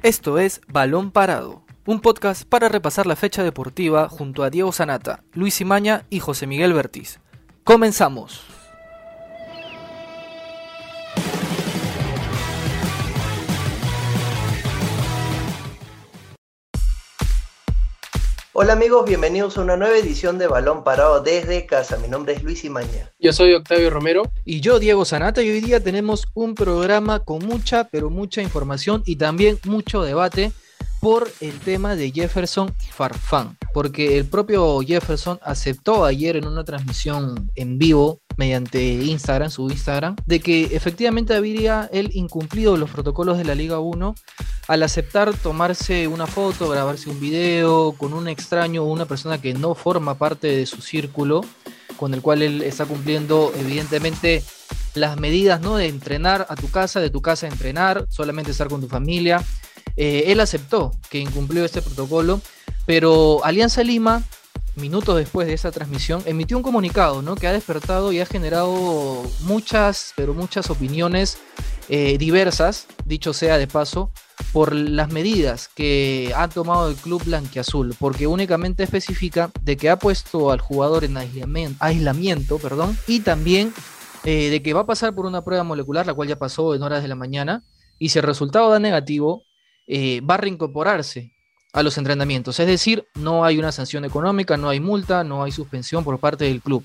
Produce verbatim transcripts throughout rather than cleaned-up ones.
Esto es Balón Parado, un podcast para repasar la fecha deportiva junto a Diego Sanata, Luis Imaña y José Miguel Bertiz. ¡Comenzamos! Hola amigos, bienvenidos a una nueva edición de Balón Parado desde casa. Mi nombre es Luis Imaña. Yo soy Octavio Romero. Y yo, Diego Sanata, y hoy día tenemos un programa con mucha, pero mucha información y también mucho debate por el tema de Jefferson Farfán, porque el propio Jefferson aceptó ayer en una transmisión en vivo mediante Instagram, su Instagram, de que efectivamente habría él incumplido los protocolos de la Liga uno al aceptar tomarse una foto, grabarse un video con un extraño o una persona que no forma parte de su círculo, con el cual él está cumpliendo evidentemente las medidas, ¿no?, de entrenar a tu casa, de tu casa a entrenar, solamente estar con tu familia. Eh, él aceptó que incumplió este protocolo, pero Alianza Lima, minutos después de esa transmisión, emitió un comunicado, ¿no?, que ha despertado y ha generado muchas, pero muchas opiniones eh, diversas, dicho sea de paso, por las medidas que ha tomado el club blanquiazul, porque únicamente especifica de que ha puesto al jugador en aislamiento, aislamiento perdón, y también eh, de que va a pasar por una prueba molecular, la cual ya pasó en horas de la mañana, y si el resultado da negativo, eh, va a reincorporarse a los entrenamientos. Es decir, no hay una sanción económica, no hay multa, no hay suspensión por parte del club.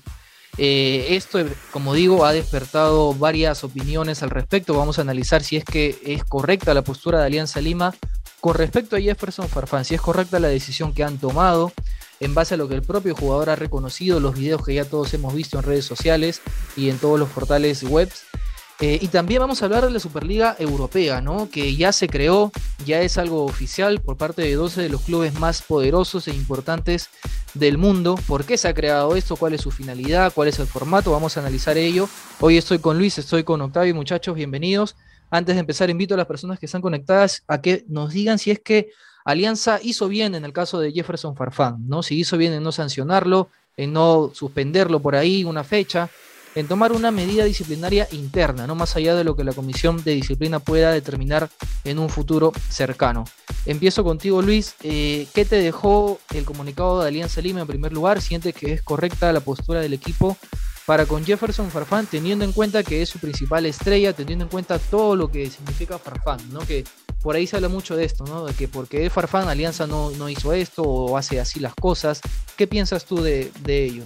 Eh, esto, como digo, ha despertado varias opiniones al respecto. Vamos a analizar si es que es correcta la postura de Alianza Lima con respecto a Jefferson Farfán, si es correcta la decisión que han tomado en base a lo que el propio jugador ha reconocido, los videos que ya todos hemos visto en redes sociales y en todos los portales web. Eh, y también vamos a hablar de la Superliga Europea, ¿no?, que ya se creó, ya es algo oficial por parte de doce de los clubes más poderosos e importantes del mundo. ¿Por qué se ha creado esto? ¿Cuál es su finalidad? ¿Cuál es el formato? Vamos a analizar ello. Hoy estoy con Luis, estoy con Octavio, muchachos, bienvenidos. Antes de empezar, invito a las personas que están conectadas a que nos digan si es que Alianza hizo bien en el caso de Jefferson Farfán, ¿no? Si hizo bien en no sancionarlo, en no suspenderlo por ahí una fecha, en tomar una medida disciplinaria interna, no más allá de lo que la comisión de disciplina pueda determinar en un futuro cercano. Empiezo contigo, Luis. Eh, ¿Qué te dejó el comunicado de Alianza Lima en primer lugar? ¿Sientes que es correcta la postura del equipo para con Jefferson Farfán, teniendo en cuenta que es su principal estrella, teniendo en cuenta todo lo que significa Farfán, ¿no? Que por ahí se habla mucho de esto, ¿no?, de que porque es Farfán, Alianza no, no hizo esto o hace así las cosas. ¿Qué piensas tú de, de ello?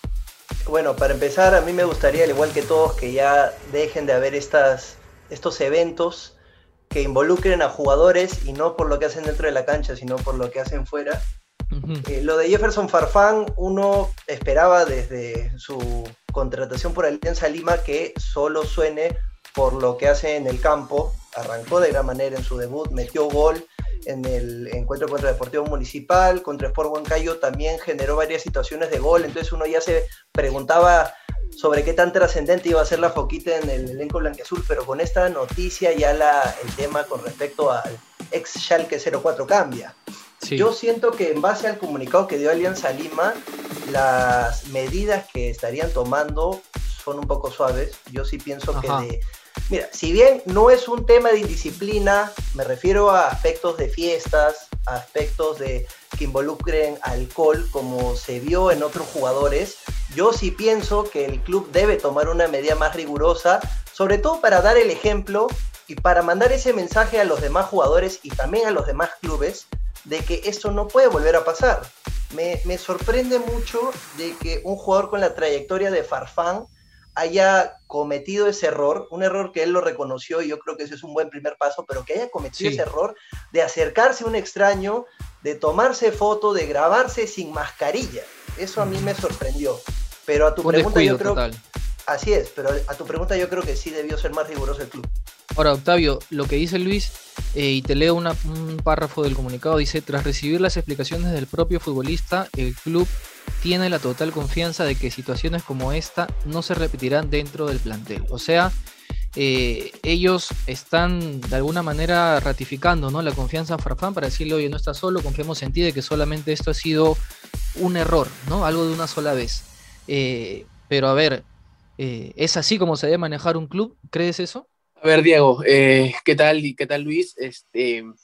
Bueno, para empezar, a mí me gustaría, al igual que todos, que ya dejen de haber estas, estos eventos que involucren a jugadores y no por lo que hacen dentro de la cancha, sino por lo que hacen fuera. Uh-huh. Eh, lo de Jefferson Farfán, uno esperaba desde su contratación por Alianza Lima que solo suene por lo que hace en el campo. Arrancó de gran manera en su debut, metió gol en el encuentro contra Deportivo Municipal, contra Sport Huancayo también generó varias situaciones de gol, entonces uno ya se preguntaba sobre qué tan trascendente iba a ser la foquita en el elenco blanquiazul, pero con esta noticia ya la, el tema con respecto al ex Schalke cero cuatro cambia. Sí. Yo siento que en base al comunicado que dio Alianza Lima, las medidas que estarían tomando son un poco suaves. Yo sí pienso Ajá. que de... Mira, si bien no es un tema de indisciplina, me refiero a aspectos de fiestas, a aspectos de que involucren alcohol, como se vio en otros jugadores, yo sí pienso que el club debe tomar una medida más rigurosa, sobre todo para dar el ejemplo y para mandar ese mensaje a los demás jugadores y también a los demás clubes de que esto no puede volver a pasar. Me, me sorprende mucho de que un jugador con la trayectoria de Farfán haya cometido ese error, un error que él lo reconoció y yo creo que ese es un buen primer paso, pero que haya cometido sí. ese error de acercarse a un extraño, de tomarse foto, de grabarse sin mascarilla. Eso a mí me sorprendió. Pero a tu un pregunta yo creo total. Así es, pero a tu pregunta yo creo que sí debió ser más riguroso el club. Ahora, Octavio, lo que dice Luis, eh, y te leo una, un párrafo del comunicado, dice: tras recibir las explicaciones del propio futbolista, el club tiene la total confianza de que situaciones como esta no se repetirán dentro del plantel. O sea, eh, ellos están de alguna manera ratificando, ¿no?, la confianza en Farfán para decirle: oye, no estás solo, confiamos en ti, de que solamente esto ha sido un error, ¿no?, algo de una sola vez. Eh, pero a ver, eh, ¿es así como se debe manejar un club? ¿Crees eso? A ver, Diego, eh, ¿qué tal y qué tal, Luis? Este,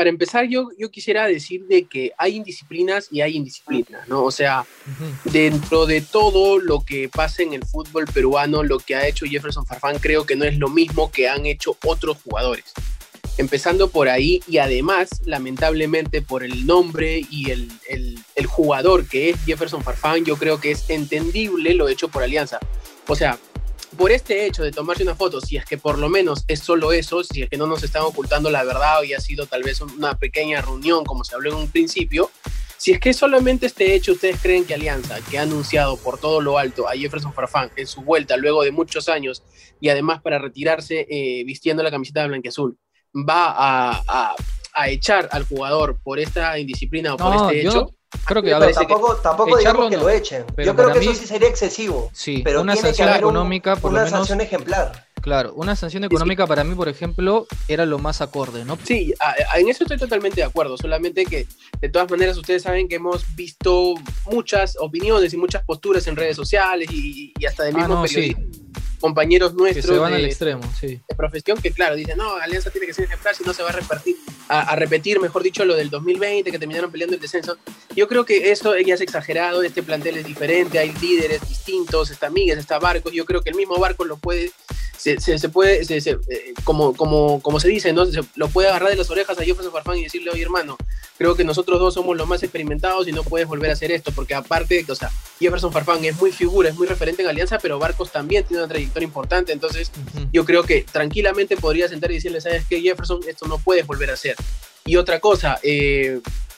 para empezar, yo, yo quisiera decir de que hay indisciplinas y hay indisciplinas, ¿no? O sea, uh-huh. dentro de todo lo que pasa en el fútbol peruano, lo que ha hecho Jefferson Farfán creo que no es lo mismo que han hecho otros jugadores. Empezando por ahí, y además, lamentablemente, por el nombre y el, el, el jugador que es Jefferson Farfán, yo creo que es entendible lo hecho por Alianza. O sea, por este hecho de tomarse una foto, si es que por lo menos es solo eso, si es que no nos están ocultando la verdad y ha sido tal vez una pequeña reunión, como se habló en un principio, si es que solamente este hecho ustedes creen que Alianza, que ha anunciado por todo lo alto a Jefferson Farfán en su vuelta luego de muchos años y además para retirarse eh, vistiendo la camiseta de blanquiazul, va a, a, a echar al jugador por esta indisciplina o no, por este yo... hecho... Creo que, a ver, tampoco, que tampoco digamos que no. Lo echen. Yo creo que mí, eso sí sería excesivo. Sí, pero una tiene sanción que haber económica, un, por una lo menos, sanción ejemplar. Claro, una sanción económica sí, sí. para mí, por ejemplo, era lo más acorde, ¿no? Sí, a, a, en eso estoy totalmente de acuerdo. Solamente que, de todas maneras, ustedes saben que hemos visto muchas opiniones y muchas posturas en redes sociales y, y hasta de mismos ah, no, periodistas. Sí. Compañeros nuestros que se van de, al extremo, sí. de profesión que claro, dicen, no, Alianza tiene que ser ejemplar si no se va a repartir, a, a repetir, mejor dicho, lo del dos mil veinte que terminaron peleando el descenso. Yo creo que eso ya es exagerado, este plantel es diferente, hay líderes distintos, está Miguel, está Barcos, yo creo que el mismo Barcos lo puede, se, se, se puede, se, se, eh, como, como, como se dice, ¿no? Se, lo puede agarrar de las orejas a Jefferson Farfán y decirle, oye hermano, creo que nosotros dos somos los más experimentados y no puedes volver a hacer esto, porque aparte, o sea, Jefferson Farfán es muy figura, es muy referente en Alianza, pero Barcos también tiene una trayectoria importante, entonces uh-huh. yo creo que tranquilamente podría sentar y decirle, ¿sabes qué, Jefferson? Esto no puedes volver a hacer. Y otra cosa, eh,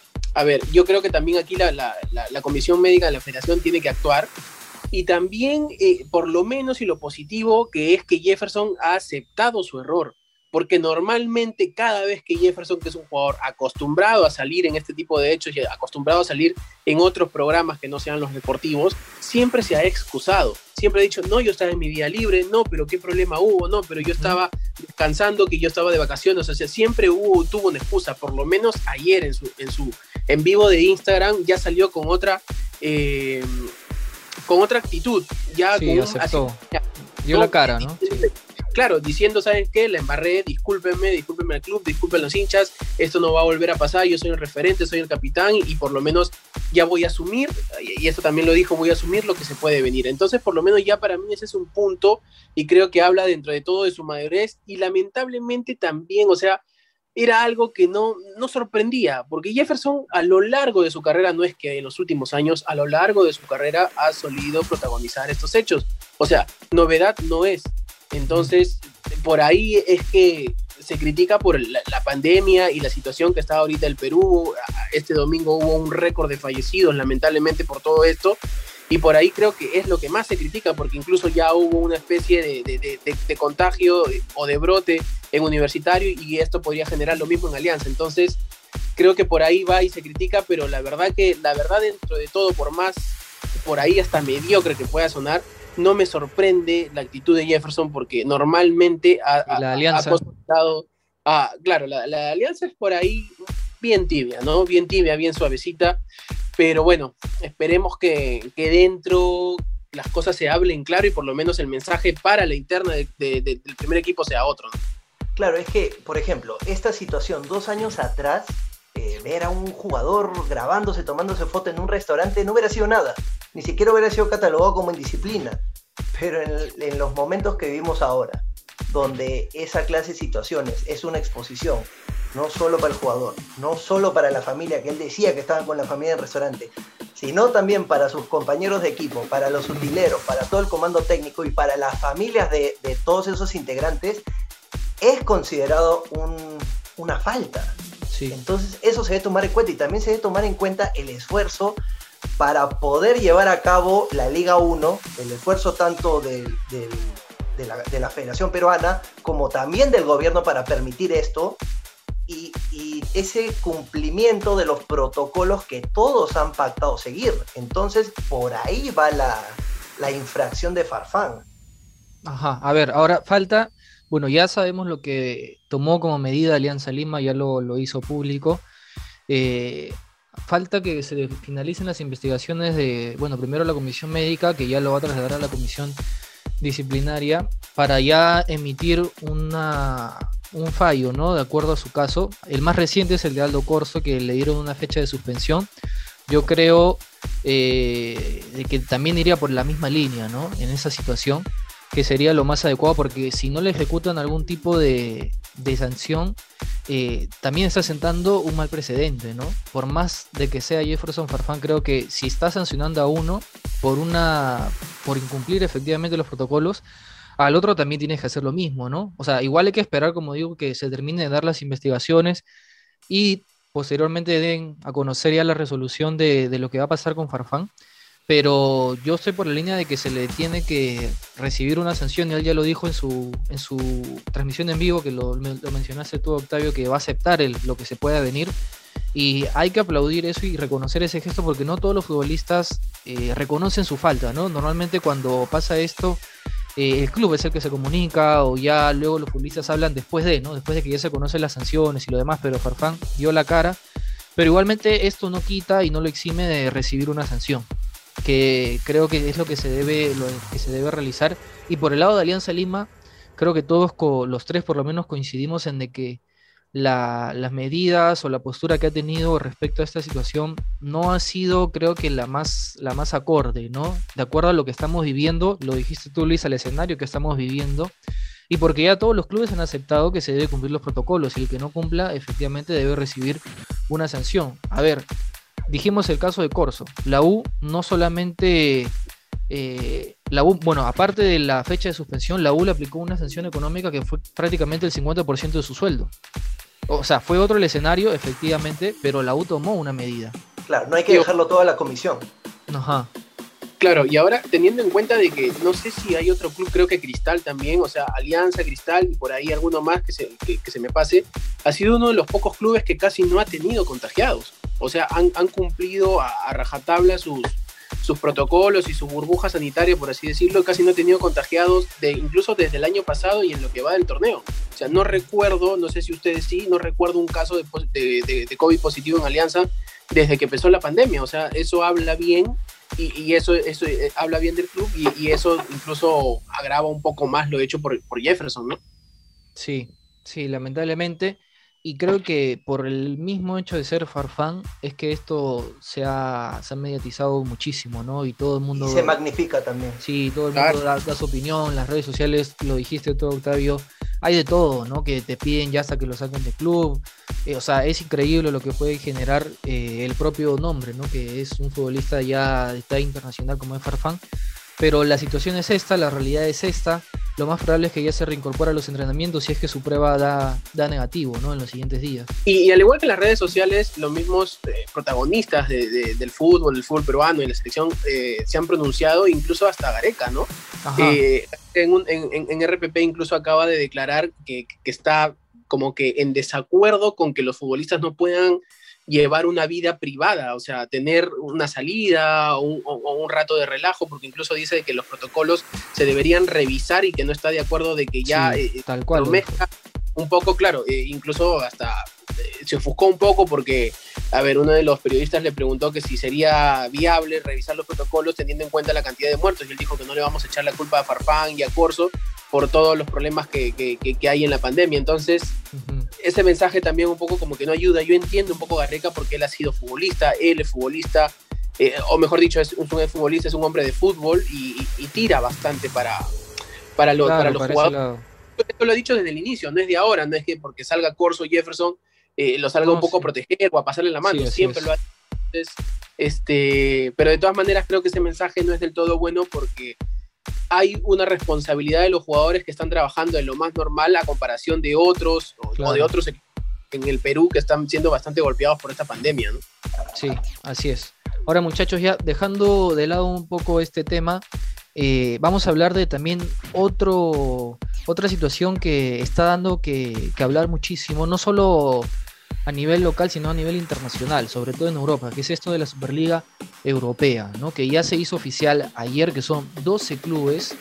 a ver, yo creo que también aquí la, la, la, la comisión médica de la federación tiene que actuar, y también, eh, por lo menos, y lo positivo, que es que Jefferson ha aceptado su error, porque normalmente cada vez que Jefferson, que es un jugador acostumbrado a salir en este tipo de hechos y acostumbrado a salir en otros programas que no sean los deportivos, siempre se ha excusado, siempre ha dicho, no, yo estaba en mi día libre, no, pero qué problema hubo, no, pero yo estaba descansando, que yo estaba de vacaciones, o sea, siempre hubo, tuvo una excusa, por lo menos ayer en su, en su en vivo de Instagram ya salió con otra eh, con otra actitud, ya sí, con aceptó, un, así, dio no, la cara, ¿no? Sí. Claro, diciendo, ¿saben qué? La embarré, discúlpenme, discúlpenme al club, disculpen los hinchas, esto no va a volver a pasar, yo soy el referente, soy el capitán y por lo menos ya voy a asumir, y esto también lo dijo, voy a asumir lo que se puede venir. Entonces, por lo menos ya para mí ese es un punto y creo que habla dentro de todo de su madurez y lamentablemente también, o sea, era algo que no, no sorprendía, porque Jefferson a lo largo de su carrera, no es que en los últimos años, a lo largo de su carrera ha solido protagonizar estos hechos. O sea, novedad no es. Entonces, por ahí es que se critica por la, la pandemia y la situación que está ahorita el Perú. Este domingo hubo un récord de fallecidos, lamentablemente, por todo esto. Y por ahí creo que es lo que más se critica, porque incluso ya hubo una especie de, de, de, de, de contagio o de brote en Universitario y esto podría generar lo mismo en Alianza. Entonces, creo que por ahí va y se critica, pero la verdad que, la verdad dentro de todo, por más, por ahí hasta mediocre que pueda sonar, no me sorprende la actitud de Jefferson porque normalmente ha, la ha, alianza. ha costado, ah, claro, la, la alianza es por ahí bien tibia, ¿no? Bien tibia, bien suavecita, pero bueno, esperemos que, que dentro las cosas se hablen claro y por lo menos el mensaje para la interna de, de, de, del primer equipo sea otro, ¿no? Claro, es que, por ejemplo, esta situación dos años atrás, eh, ver a un jugador grabándose, tomándose foto en un restaurante no hubiera sido nada, ni siquiera hubiera sido catalogado como indisciplina, pero en, en los momentos que vivimos ahora, donde esa clase de situaciones es una exposición, no solo para el jugador, no solo para la familia, que él decía que estaban con la familia en el restaurante, sino también para sus compañeros de equipo, para los utileros, para todo el comando técnico y para las familias de, de todos esos integrantes, es considerado un, una falta. Sí. Entonces eso se debe tomar en cuenta y también se debe tomar en cuenta el esfuerzo para poder llevar a cabo la Liga uno, el esfuerzo tanto del, del, de, la, de la Federación Peruana como también del gobierno para permitir esto y, y ese cumplimiento de los protocolos que todos han pactado seguir. Entonces por ahí va la, la infracción de Farfán. Ajá, a ver, ahora falta... Bueno, ya sabemos lo que tomó como medida Alianza Lima, ya lo, lo hizo público. Eh, falta que se finalicen las investigaciones de, bueno, primero la comisión médica, que ya lo va a trasladar a la comisión disciplinaria para ya emitir una, un fallo, ¿no? De acuerdo a su caso. El más reciente es el de Aldo Corso, que le dieron una fecha de suspensión. Yo creo eh, de que también iría por la misma línea, ¿no? En esa situación, que sería lo más adecuado, porque si no le ejecutan algún tipo de, de sanción, eh, también está sentando un mal precedente, ¿no? Por más de que sea Jefferson Farfán, creo que si está sancionando a uno por una por incumplir efectivamente los protocolos, al otro también tienes que hacer lo mismo, ¿no? O sea, igual hay que esperar, como digo, que se terminen de dar las investigaciones y posteriormente den a conocer ya la resolución de, de lo que va a pasar con Farfán. Pero yo estoy por la línea de que se le tiene que recibir una sanción, y él ya lo dijo en su, en su transmisión en vivo, que lo, lo mencionaste tú, Octavio, que va a aceptar el, lo que se pueda venir, y hay que aplaudir eso y reconocer ese gesto, porque no todos los futbolistas eh, reconocen su falta, ¿no? Normalmente cuando pasa esto, eh, el club es el que se comunica, o ya luego los futbolistas hablan después de, ¿no? Después de que ya se conocen las sanciones y lo demás, pero Farfán dio la cara, pero igualmente esto no quita y no lo exime de recibir una sanción, que creo que es lo que se debe lo que se debe realizar. Y por el lado de Alianza Lima, creo que todos, los tres por lo menos, coincidimos en de que la, las medidas o la postura que ha tenido respecto a esta situación no ha sido, creo que la más, la más acorde, ¿no? De acuerdo a lo que estamos viviendo, lo dijiste tú, Luis, al escenario que estamos viviendo, y porque ya todos los clubes han aceptado que se debe cumplir los protocolos, y el que no cumpla efectivamente debe recibir una sanción. A ver, dijimos el caso de Corso. La U no solamente... Eh, la U, bueno, aparte de la fecha de suspensión, la U le aplicó una sanción económica que fue prácticamente el cincuenta por ciento de su sueldo. O sea, fue otro el escenario, efectivamente, pero la U tomó una medida. Claro, no hay que dejarlo todo a la comisión. Ajá. Claro, y ahora teniendo en cuenta de que no sé si hay otro club, creo que Cristal también, o sea, Alianza, Cristal y por ahí alguno más que se, que, que se me pase, ha sido uno de los pocos clubes que casi no ha tenido contagiados. O sea, han, han cumplido a, a rajatabla sus, sus protocolos y sus burbujas sanitarias, por así decirlo, casi no ha tenido contagiados de, incluso desde el año pasado y en lo que va del torneo. O sea, no recuerdo, no sé si ustedes sí, no recuerdo un caso de, de, de, de COVID positivo en Alianza desde que empezó la pandemia. O sea, eso habla bien y, y eso, eso eh, habla bien del club y, y eso incluso agrava un poco más lo hecho por, por Jefferson, ¿no? Sí, sí, lamentablemente. Y creo que por el mismo hecho de ser Farfán es que esto se ha, se ha mediatizado muchísimo, ¿no? Y todo el mundo... Y se magnifica también. Sí, todo el mundo Claro. da, da su opinión, las redes sociales, lo dijiste tú, Octavio, hay de todo, ¿no? Que te piden ya hasta que lo saquen del club. Eh, o sea, es increíble lo que puede generar eh, el propio nombre, ¿no? Que es un futbolista ya de talla internacional como es Farfán. Pero la situación es esta, la realidad es esta. Lo más probable es que ya se reincorpore a los entrenamientos si es que su prueba da, da negativo, ¿no? En los siguientes días. Y, y al igual que las redes sociales, los mismos eh, protagonistas de, de, del fútbol, del fútbol peruano y la selección eh, se han pronunciado, incluso hasta Gareca, ¿no? Eh, en, un, en, en R P P incluso acaba de declarar que, que está como que en desacuerdo con que los futbolistas no puedan llevar una vida privada, o sea, tener una salida o un, o, o un rato de relajo, porque incluso dice que los protocolos se deberían revisar y que no está de acuerdo de que ya Sí, eh, tal cual. lo mezcla un poco, claro, eh, incluso hasta eh, se ofuscó un poco porque, a ver, uno de los periodistas le preguntó que si sería viable revisar los protocolos teniendo en cuenta la cantidad de muertos, y él dijo que no le vamos a echar la culpa a Farfán y a Corso por todos los problemas que, que, que, que hay en la pandemia. Entonces, uh-huh. ese mensaje también un poco como que no ayuda. Yo entiendo un poco a Gareca porque él ha sido futbolista, él es futbolista, eh, o mejor dicho, es un futbolista, es un hombre de fútbol y, y, y tira bastante para, para, lo, claro, para los para jugadores. Esto lo he dicho desde el inicio, no es de ahora, no es que porque salga Corso o Jefferson eh, lo salga no, un poco sí. a proteger o a pasarle la mano, sí, siempre es. lo ha hecho. Entonces, este, pero de todas maneras creo que ese mensaje no es del todo bueno porque hay una responsabilidad de los jugadores que están trabajando en lo más normal a comparación de otros claro. o de otros en el Perú que están siendo bastante golpeados por esta pandemia, ¿no? Sí, así es. Ahora, muchachos, ya dejando de lado un poco este tema, eh, vamos a hablar de también otro, otra situación que está dando que, que hablar muchísimo, no solo a nivel local, sino a nivel internacional, sobre todo en Europa, que es esto de la Superliga Europea, ¿no? Que ya se hizo oficial ayer, que son doce clubes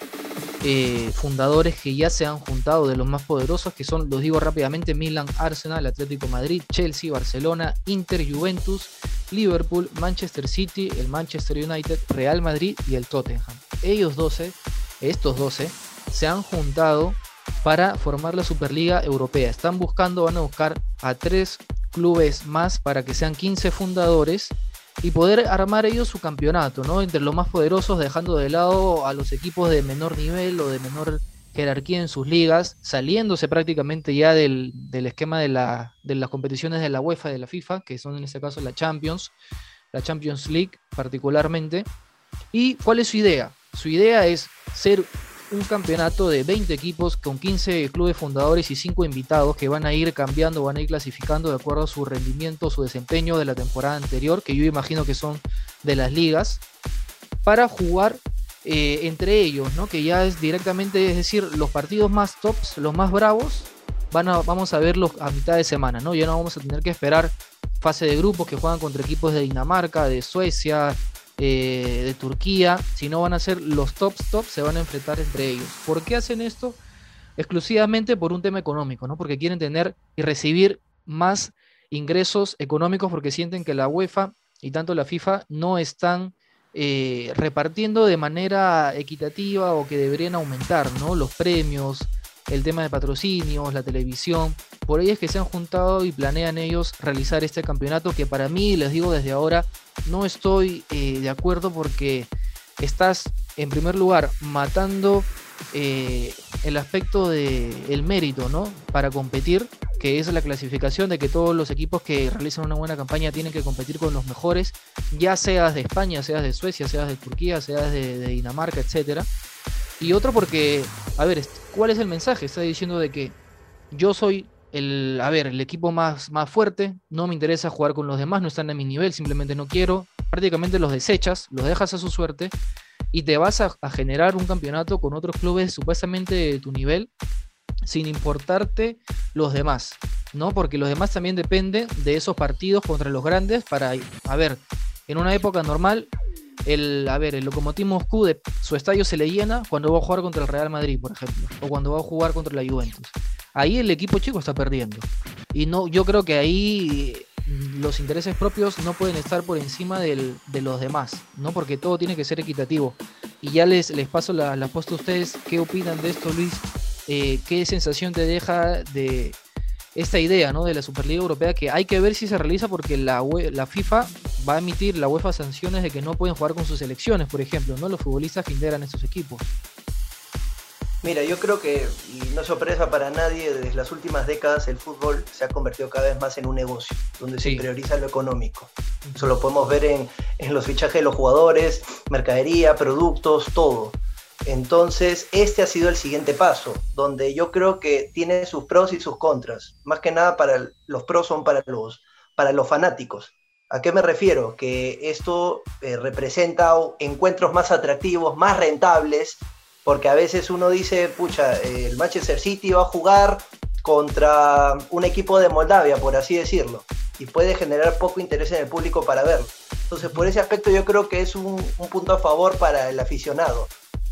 eh, fundadores que ya se han juntado, de los más poderosos, que son, los digo rápidamente, Milan, Arsenal, Atlético Madrid, Chelsea, Barcelona, Inter, Juventus, Liverpool, Manchester City, el Manchester United, Real Madrid y el Tottenham. Ellos doce estos doce, se han juntado para formar la Superliga Europea. Están buscando, van a buscar a tres clubes más para que sean quince fundadores y poder armar ellos su campeonato, ¿no? Entre los más poderosos, dejando de lado a los equipos de menor nivel o de menor jerarquía en sus ligas, saliéndose prácticamente ya del, del esquema de, la, de las competiciones de la UEFA y de la FIFA, que son en este caso la Champions, la Champions League particularmente. ¿Y cuál es su idea? Su idea es ser un campeonato de veinte equipos con quince clubes fundadores y cinco invitados que van a ir cambiando, van a ir clasificando de acuerdo a su rendimiento, su desempeño de la temporada anterior, que yo imagino que son de las ligas, para jugar eh, entre ellos, ¿no? Que ya es directamente, es decir, los partidos más tops, los más bravos, van a, vamos a verlos a mitad de semana, ¿no? Ya no vamos a tener que esperar fase de grupos que juegan contra equipos de Dinamarca, de Suecia, Eh, de Turquía, si no van a ser los tops tops, se van a enfrentar entre ellos. ¿Por qué hacen esto? Exclusivamente por un tema económico, ¿no? Porque quieren tener y recibir más ingresos económicos, porque sienten que la UEFA y tanto la FIFA no están eh, repartiendo de manera equitativa o que deberían aumentar, ¿no? Los premios, el tema de patrocinios, la televisión. Por ello es que se han juntado y planean ellos realizar este campeonato, que para mí, les digo desde ahora, no estoy eh, de acuerdo, porque estás en primer lugar matando eh, el aspecto del mérito, ¿no? Para competir, que es la clasificación de que todos los equipos que realizan una buena campaña tienen que competir con los mejores, ya seas de España, seas de Suecia, seas de Turquía, seas de, de Dinamarca, etcétera. Y otro porque, a ver, ¿cuál es el mensaje? Está diciendo de que yo soy el, a ver, el equipo más, más fuerte, no me interesa jugar con los demás, no están a mi nivel, simplemente no quiero. Prácticamente los desechas, los dejas a su suerte y te vas a, a generar un campeonato con otros clubes supuestamente de tu nivel, sin importarte los demás, ¿no? Porque los demás también dependen de esos partidos contra los grandes para, a ver, en una época normal, el, a ver, el Lokomotiv Moscú, de, su estadio se le llena cuando va a jugar contra el Real Madrid, por ejemplo, o cuando va a jugar contra la Juventus. Ahí el equipo chico está perdiendo. Y no, yo creo que ahí los intereses propios no pueden estar por encima del, de los demás, ¿no? Porque todo tiene que ser equitativo. Y ya les, les paso la, la posta a ustedes. ¿Qué opinan de esto, Luis? Eh, ¿Qué sensación te deja de esta idea, ¿no? De la Superliga Europea? Que hay que ver si se realiza, porque la, la FIFA va a emitir, la UEFA, sanciones de que no pueden jugar con sus selecciones, por ejemplo, ¿no? Los futbolistas que integran estos equipos. Mira, yo creo que, y no es sorpresa para nadie, desde las últimas décadas el fútbol se ha convertido cada vez más en un negocio, donde sí. se prioriza lo económico. Eso lo podemos ver en, en los fichajes de los jugadores, mercadería, productos, todo. Entonces, este ha sido el siguiente paso, donde yo creo que tiene sus pros y sus contras. Más que nada, para los pros son para los, para los fanáticos. ¿A qué me refiero? Que esto eh, representa encuentros más atractivos, más rentables, porque a veces uno dice, pucha, eh, el Manchester City va a jugar contra un equipo de Moldavia, por así decirlo, y puede generar poco interés en el público para verlo. Entonces, por ese aspecto yo creo que es un, un punto a favor para el aficionado.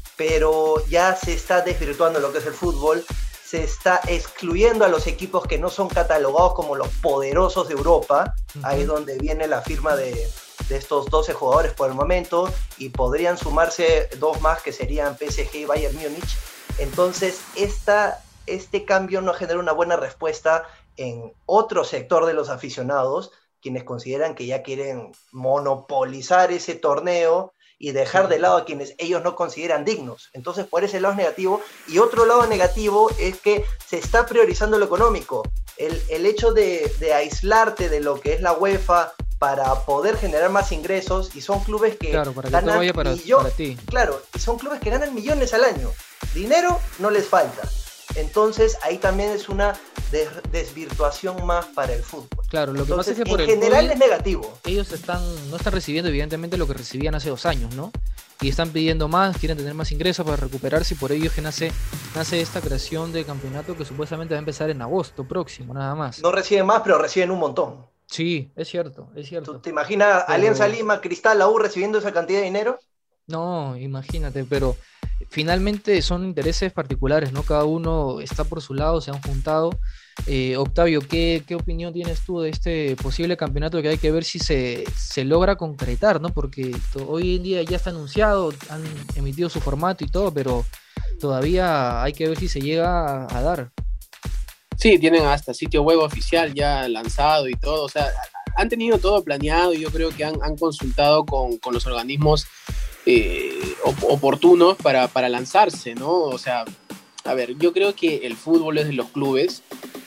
Pero ya se está desvirtuando lo que es el fútbol, se está excluyendo a los equipos que no son catalogados como los poderosos de Europa. Uh-huh. Ahí es donde viene la firma de, de estos doce jugadores por el momento, y podrían sumarse dos más que serían P S G y Bayern Múnich. Entonces esta, este cambio no genera una buena respuesta en otro sector de los aficionados, quienes consideran que ya quieren monopolizar ese torneo y dejar de lado a quienes ellos no consideran dignos. Entonces, por ese lado es negativo. Y otro lado negativo es que se está priorizando lo económico. El, el hecho de, de aislarte de lo que es la UEFA para poder generar más ingresos, y son clubes que claro, para que ganan todo vaya para, millones, para ti. Claro, y son clubes que ganan millones al año. Dinero no les falta. Entonces, ahí también es una des desvirtuación más para el fútbol. Claro, lo que Entonces, pasa es que por en el general COVID, es negativo. Ellos están, no están recibiendo evidentemente lo que recibían hace dos años, ¿no? Y están pidiendo más, quieren tener más ingresos para recuperarse, y por ello es que nace, nace esta creación de campeonato que supuestamente va a empezar en agosto próximo, nada más. No reciben más, pero reciben un montón. Sí, es cierto, es cierto. ¿Tú te imaginas pero... Alianza Lima, Cristal, la U recibiendo esa cantidad de dinero? No, imagínate, pero finalmente son intereses particulares, ¿no? Cada uno está por su lado, se han juntado Eh, Octavio, ¿qué, ¿qué opinión tienes tú de este posible campeonato que hay que ver si se, se logra concretar, ¿no? Porque to- hoy en día ya está anunciado, han emitido su formato y todo, pero todavía hay que ver si se llega a, a dar. Sí, tienen hasta sitio web oficial ya lanzado y todo, o sea, han tenido todo planeado y yo creo que han, han consultado con, con los organismos eh, op- oportunos para, para lanzarse, ¿no? O sea, a ver, yo creo que el fútbol es de los clubes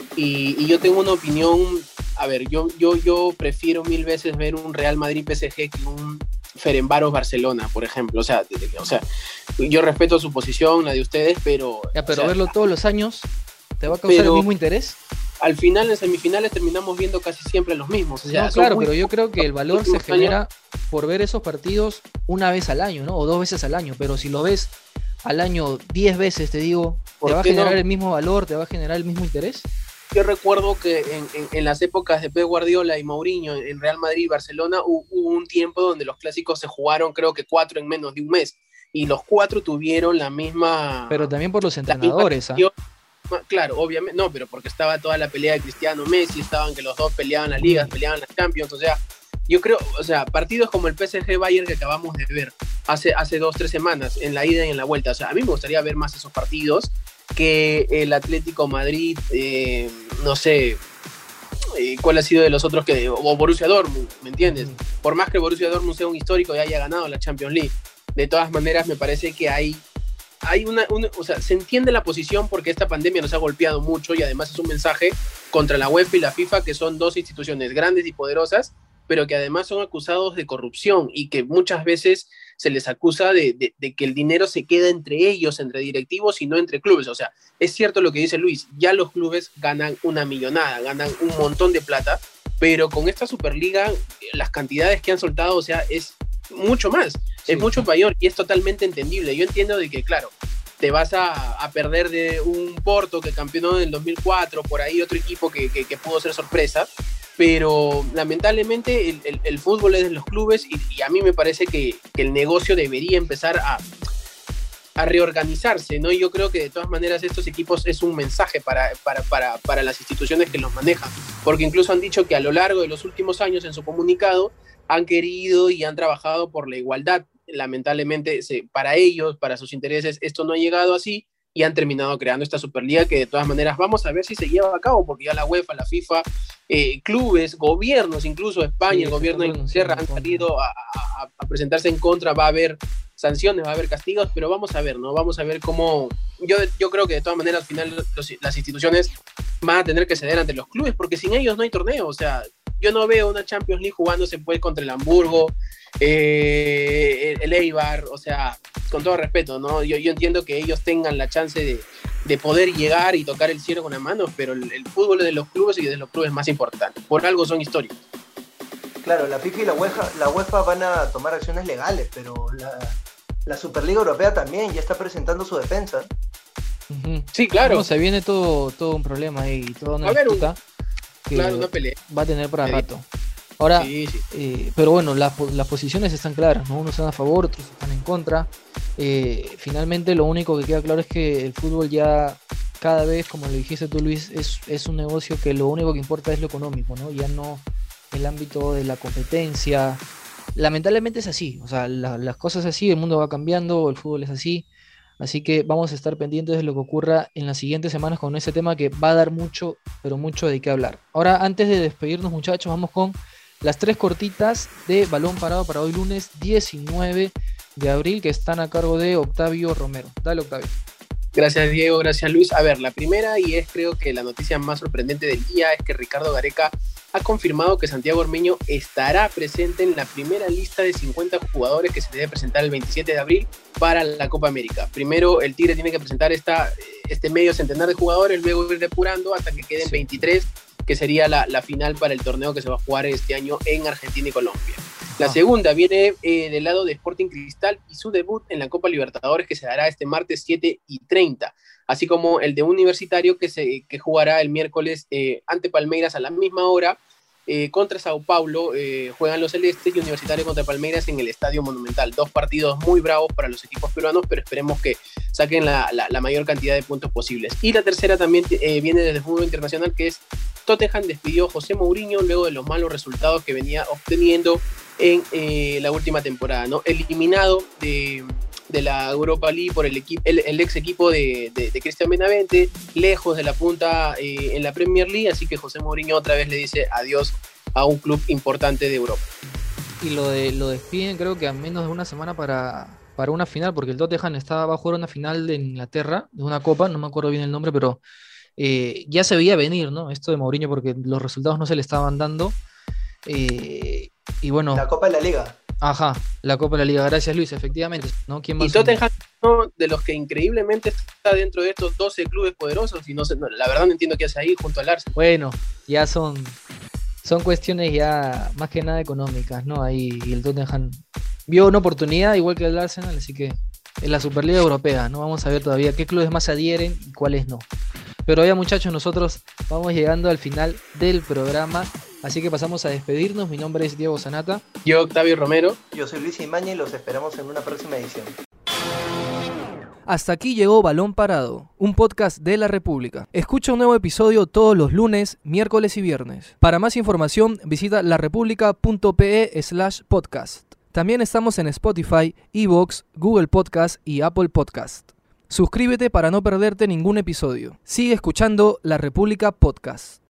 y, y yo tengo una opinión, a ver, yo, yo, yo prefiero mil veces ver un Real Madrid-P S G que un Ferencváros-Barcelona, por ejemplo, o sea, de- de- o sea, yo respeto su posición, la de ustedes, pero... Ya, o pero sea, verlo todos los años, ¿te va a causar el pero mismo interés? al final, en semifinales, terminamos viendo casi siempre los mismos. O sea, No, son claro, muy pero yo creo que el pocos valor los se últimos años. genera por ver esos partidos una vez al año, ¿no? O dos veces al año, pero si lo ves al año diez veces, te digo, ¿te ¿Por va a qué generar no? el mismo valor? ¿Te va a generar el mismo interés? Yo recuerdo que en, en, en las épocas de Pep Guardiola y Mourinho en Real Madrid y Barcelona hubo, hubo un tiempo donde los clásicos se jugaron, creo que cuatro en menos de un mes. Y los cuatro tuvieron la Pero misma, también por los la misma entrenadores, ¿ah? atención. Claro, obviamente, no, pero porque estaba toda la pelea de Cristiano Messi, estaban que los dos peleaban las ligas, peleaban las Champions, o sea, yo creo, o sea, partidos como el P S G Bayern que acabamos de ver hace, hace dos, tres semanas, en la ida y en la vuelta, o sea, a mí me gustaría ver más esos partidos que el Atlético Madrid, eh, no sé, eh, cuál ha sido de los otros que, o Borussia Dortmund, ¿me entiendes? Ujú. Por más que Borussia Dortmund sea un histórico y haya ganado la Champions League, de todas maneras me parece que hay hay una, una, o sea, se entiende la posición porque esta pandemia nos ha golpeado mucho y además es un mensaje contra la UEFA y la FIFA, que son dos instituciones grandes y poderosas, pero que además son acusados de corrupción y que muchas veces se les acusa de, de, de que el dinero se queda entre ellos, entre directivos y no entre clubes. O sea, es cierto lo que dice Luis, ya los clubes ganan una millonada, ganan un montón de plata, pero con esta Superliga las cantidades que han soltado, o sea, es mucho más. Sí, Es mucho sí. mayor y es totalmente entendible. Yo entiendo de que, claro, te vas a, a perder de un Porto que campeonó en el dos mil cuatro, por ahí otro equipo que, que, que pudo ser sorpresa, pero lamentablemente el, el, el fútbol es de los clubes y, y a mí me parece que, que el negocio debería empezar a, a reorganizarse, ¿no? Y yo creo que de todas maneras estos equipos es un mensaje para, para, para, para las instituciones que los manejan, porque incluso han dicho que a lo largo de los últimos años en su comunicado han querido y han trabajado por la igualdad. Lamentablemente se, para ellos, para sus intereses, esto no ha llegado así y han terminado creando esta Superliga que de todas maneras vamos a ver si se lleva a cabo, porque ya la UEFA, la FIFA, eh, clubes, gobiernos, incluso España, Sí, el se gobierno de está Inglaterra pronunciando han en contra. salido a, a, a presentarse en contra, va a haber sanciones, va a haber castigos, pero vamos a ver, ¿no? Vamos a ver cómo... Yo, yo creo que de todas maneras al final los, las instituciones van a tener que ceder ante los clubes, porque sin ellos no hay torneo, o sea, yo no veo una Champions League jugándose pues contra el Hamburgo, eh, el Eibar, o sea, con todo respeto, ¿no? Yo, yo entiendo que ellos tengan la chance de, de poder llegar y tocar el cielo con las manos, pero el, el fútbol es de los clubes y de los clubes más importantes, por algo son históricos. Claro, la FIFA y la UEFA, la UEFA van a tomar acciones legales, pero la, la Superliga Europea también ya está presentando su defensa. Ujú. Sí, claro. No, se viene todo, todo un problema ahí, toda una Va a haber un- disputa que Claro, una pelea. va a tener para Sí. rato. Ahora, Sí, sí. eh, pero bueno, las, po- las posiciones están claras, ¿no? Unos están a favor, otros están en contra. Eh, finalmente, lo único que queda claro es que el fútbol ya cada vez, como le dijiste tú, Luis, es, es un negocio que lo único que importa es lo económico, ¿no? Ya no el ámbito de la competencia. Lamentablemente es así, o sea, la- las cosas así, el mundo va cambiando, el fútbol es así. Así que vamos a estar pendientes de lo que ocurra en las siguientes semanas con ese tema que va a dar mucho, pero mucho de qué hablar. Ahora, antes de despedirnos, muchachos, vamos con las tres cortitas de Balón Parado para hoy lunes diecinueve de abril que están a cargo de Octavio Romero. Dale, Octavio. Gracias, Diego, gracias, Luis. A ver, la primera, y es creo que la noticia más sorprendente del día, es que Ricardo Gareca ha confirmado que Santiago Ormeño estará presente en la primera lista de cincuenta jugadores que se debe presentar el veintisiete de abril para la Copa América. Primero, el Tigre tiene que presentar esta, este medio centenar de jugadores, luego ir depurando hasta que queden Sí. veintitrés, que sería la, la final para el torneo que se va a jugar este año en Argentina y Colombia. La Ah. segunda viene eh, del lado de Sporting Cristal y su debut en la Copa Libertadores que se dará este martes siete y treinta, así como el de Universitario que, se, que jugará el miércoles eh, ante Palmeiras a la misma hora Eh, contra Sao Paulo eh, juegan los celestes y Universitario contra Palmeiras en el Estadio Monumental. Dos partidos muy bravos para los equipos peruanos, pero esperemos que saquen la, la, la mayor cantidad de puntos posibles. Y la tercera también eh, viene desde el fútbol internacional, que es Tottenham despidió a José Mourinho luego de los malos resultados que venía obteniendo en eh, la última temporada, ¿no? Eliminado de... de la Europa League por el, equipo, el, el ex equipo de, de, de Cristian Benavente, lejos de la punta eh, en la Premier League, así que José Mourinho otra vez le dice adiós a un club importante de Europa. Y lo, de, lo despiden creo que a menos de una semana para, para una final, porque el Tottenham estaba, va a jugar una final de Inglaterra, de una copa, no me acuerdo bien el nombre, pero eh, ya se veía venir, ¿no? Esto de Mourinho, porque los resultados no se le estaban dando. Eh, y bueno... La Copa de la Liga. Ajá, la Copa de la Liga. Gracias, Luis, efectivamente, ¿no? ¿Quién más? Y Tottenham, ¿no? De los que increíblemente está dentro de estos doce clubes poderosos, y no sé, no, la verdad no entiendo qué hace ahí junto al Arsenal. Bueno, ya son, son cuestiones ya más que nada económicas, ¿no? Ahí el Tottenham vio una oportunidad igual que el Arsenal, así que en la Superliga Europea, ¿no? Vamos a ver todavía qué clubes más adhieren y cuáles no. Pero ya, muchachos, nosotros vamos llegando al final del programa, así que pasamos a despedirnos. Mi nombre es Diego Sanata. Yo, Octavio Romero. Yo soy Luis Imaña y los esperamos en una próxima edición. Hasta aquí llegó Balón Parado, un podcast de La República. Escucha un nuevo episodio todos los lunes, miércoles y viernes. Para más información, visita larepublica.pe slash podcast. También estamos en Spotify, iVoox, Google Podcast y Apple Podcast. Suscríbete para no perderte ningún episodio. Sigue escuchando La República Podcast.